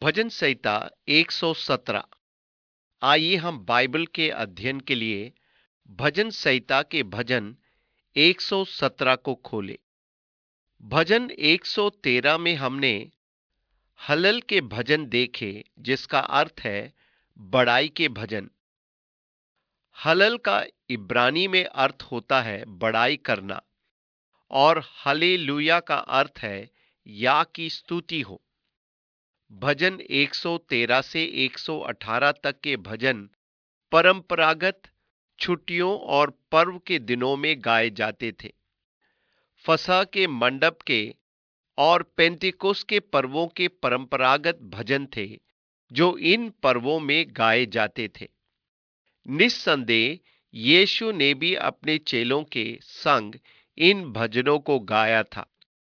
भजन संहिता 117। आइए हम बाइबल के अध्ययन के लिए भजन संहिता के भजन 117 को खोलें। भजन 113 में हमने हलल के भजन देखे, जिसका अर्थ है बड़ाई के भजन। हलल का इब्रानी में अर्थ होता है बड़ाई करना, और हालेलुया का अर्थ है या की स्तुति हो। भजन 113 से 118 तक के भजन परंपरागत छुट्टियों और पर्व के दिनों में गाए जाते थे। फसह के मंडप के और पेंतिकुस्त के पर्वों के परंपरागत भजन थे, जो इन पर्वों में गाए जाते थे। निस्संदेह यीशु ने भी अपने चेलों के संग इन भजनों को गाया था।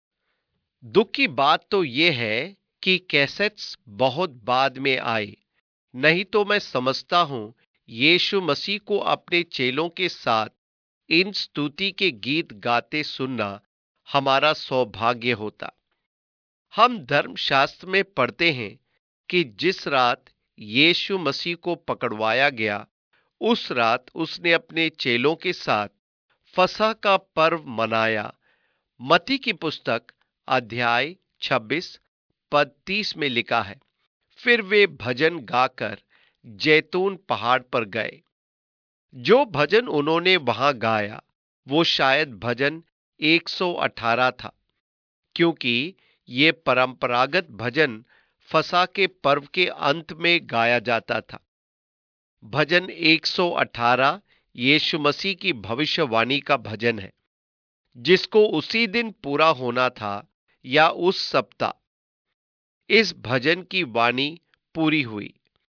दुख की बात तो यह है कि कैसेट्स बहुत बाद में आए, नहीं तो मैं समझता हूं यीशु मसीह को अपने चेलों के साथ इन स्तुति के गीत गाते सुनना हमारा सौभाग्य होता। हम धर्मशास्त्र में पढ़ते हैं कि जिस रात यीशु मसीह को पकड़वाया गया, उस रात उसने अपने चेलों के साथ फसह का पर्व मनाया। मत्ती की पुस्तक अध्याय 26 पद 30 में लिखा है, फिर वे भजन गाकर जैतून पहाड़ पर गए। जो भजन उन्होंने वहां गाया वो शायद भजन 118 था, क्योंकि ये परंपरागत भजन फसह के पर्व के अंत में गाया जाता था। भजन 118 यीशु मसीह की भविष्यवाणी का भजन है, जिसको उसी दिन पूरा होना था या उस सप्ताह। इस भजन की वाणी पूरी हुई।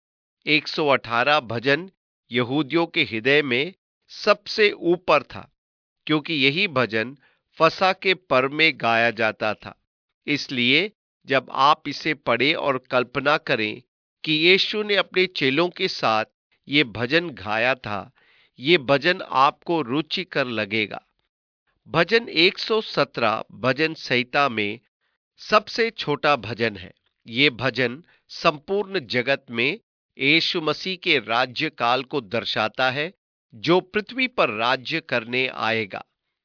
118 भजन यहूदियों के हृदय में सबसे ऊपर था, क्योंकि यही भजन फसह के पर्व में गाया जाता था। इसलिए जब आप इसे पढ़ें और कल्पना करें कि यीशु ने अपने चेलों के साथ ये भजन गाया था, ये भजन आपको रुचिकर लगेगा। भजन 117 भजन संहिता में सबसे छोटा भजन है। ये भजन संपूर्ण जगत में यीशु मसीह के राज्य काल को दर्शाता है, जो पृथ्वी पर राज्य करने आएगा।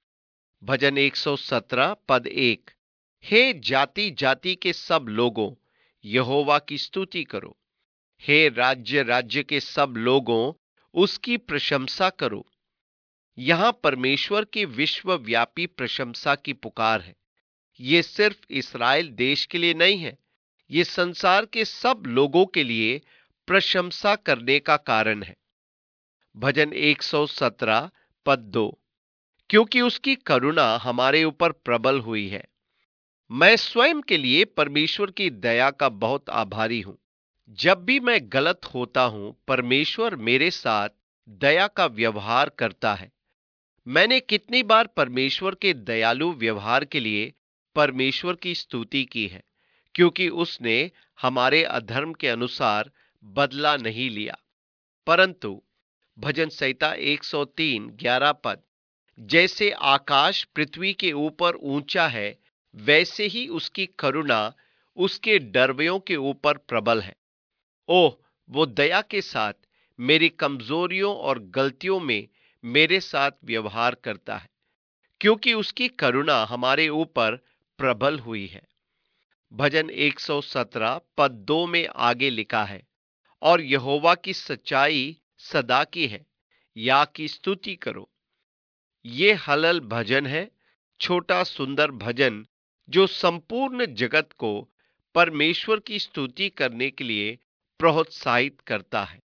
भजन 117 पद 1, हे जाति जाति के सब लोगों, यहोवा की स्तुति करो। हे राज्य राज्य के सब लोगों, उसकी प्रशंसा करो। यहां परमेश्वर की विश्वव्यापी प्रशंसा की पुकार है। ये सिर्फ इस्राएल देश के लिए नहीं है, ये संसार के सब लोगों के लिए प्रशंसा करने का कारण है। भजन 117 पद 2, क्योंकि उसकी करुणा हमारे ऊपर प्रबल हुई है। मैं स्वयं के लिए परमेश्वर की दया का बहुत आभारी हूं। जब भी मैं गलत होता हूं, परमेश्वर मेरे साथ दया का व्यवहार करता है। मैंने कितनी बार परमेश्वर के दयालु व्यवहार के लिए परमेश्वर की स्तुति की है, क्योंकि उसने हमारे अधर्म के अनुसार बदला नहीं लिया। परंतु भजन संहिता 103 11 पद, जैसे आकाश पृथ्वी के ऊपर ऊंचा है, वैसे ही उसकी करुणा उसके डरवयों के ऊपर प्रबल है। ओह, वो दया के साथ मेरी कमजोरियों और गलतियों में मेरे साथ व्यवहार करता है, क्योंकि उसकी करुणा हमारे ऊपर प्रबल हुई है। भजन 117 पद 2 में आगे लिखा है, और यहोवा की सच्चाई सदा की है, या की स्तुति करो। ये हलल भजन है, छोटा सुंदर भजन, जो संपूर्ण जगत को परमेश्वर की स्तुति करने के लिए प्रोत्साहित करता है।